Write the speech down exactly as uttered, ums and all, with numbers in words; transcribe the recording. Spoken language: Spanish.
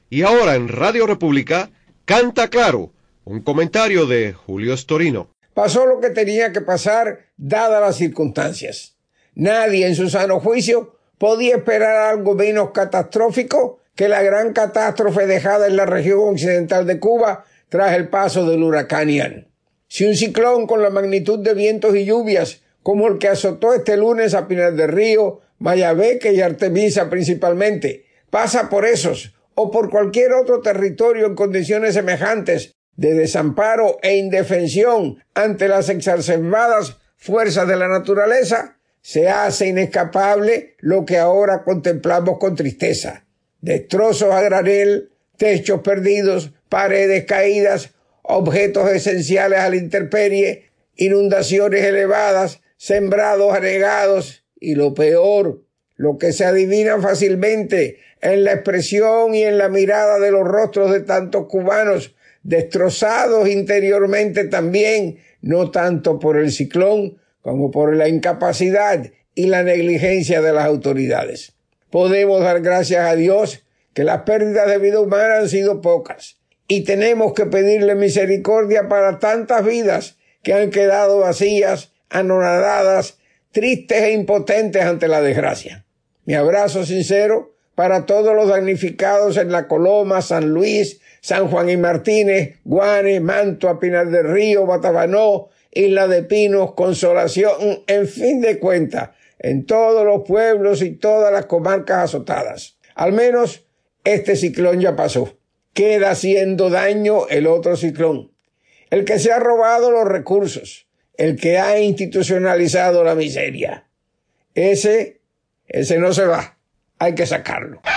Y ahora en Radio República, Canta Claro, un comentario de Julio Storino. Pasó lo que tenía que pasar, dadas las circunstancias. Nadie en su sano juicio podía esperar algo menos catastrófico que la gran catástrofe dejada en la región occidental de Cuba tras el paso del huracán Ian. Si un ciclón con la magnitud de vientos y lluvias como el que azotó este lunes a Pinar del Río, Mayabeque y Artemisa principalmente, pasa por esos o por cualquier otro territorio en condiciones semejantes de desamparo e indefensión ante las exacerbadas fuerzas de la naturaleza, se hace inescapable lo que ahora contemplamos con tristeza: destrozos a granel, techos perdidos, paredes caídas, objetos esenciales a la intemperie, inundaciones elevadas, sembrados anegados y lo peor, lo que se adivina fácilmente en la expresión y en la mirada de los rostros de tantos cubanos, destrozados interiormente también, no tanto por el ciclón como por la incapacidad y la negligencia de las autoridades. Podemos dar gracias a Dios que las pérdidas de vida humana han sido pocas, y tenemos que pedirle misericordia para tantas vidas que han quedado vacías, anonadadas, tristes e impotentes ante la desgracia. Mi abrazo sincero para todos los damnificados en La Coloma, San Luis, San Juan y Martínez, Guane, Mantua, Pinar del Río, Batabanó, Isla de Pinos, Consolación, en fin de cuentas, en todos los pueblos y todas las comarcas azotadas. Al menos este ciclón ya pasó. Queda haciendo daño el otro ciclón, el que se ha robado los recursos, el que ha institucionalizado la miseria. Ese, ese no se va, hay que sacarlo.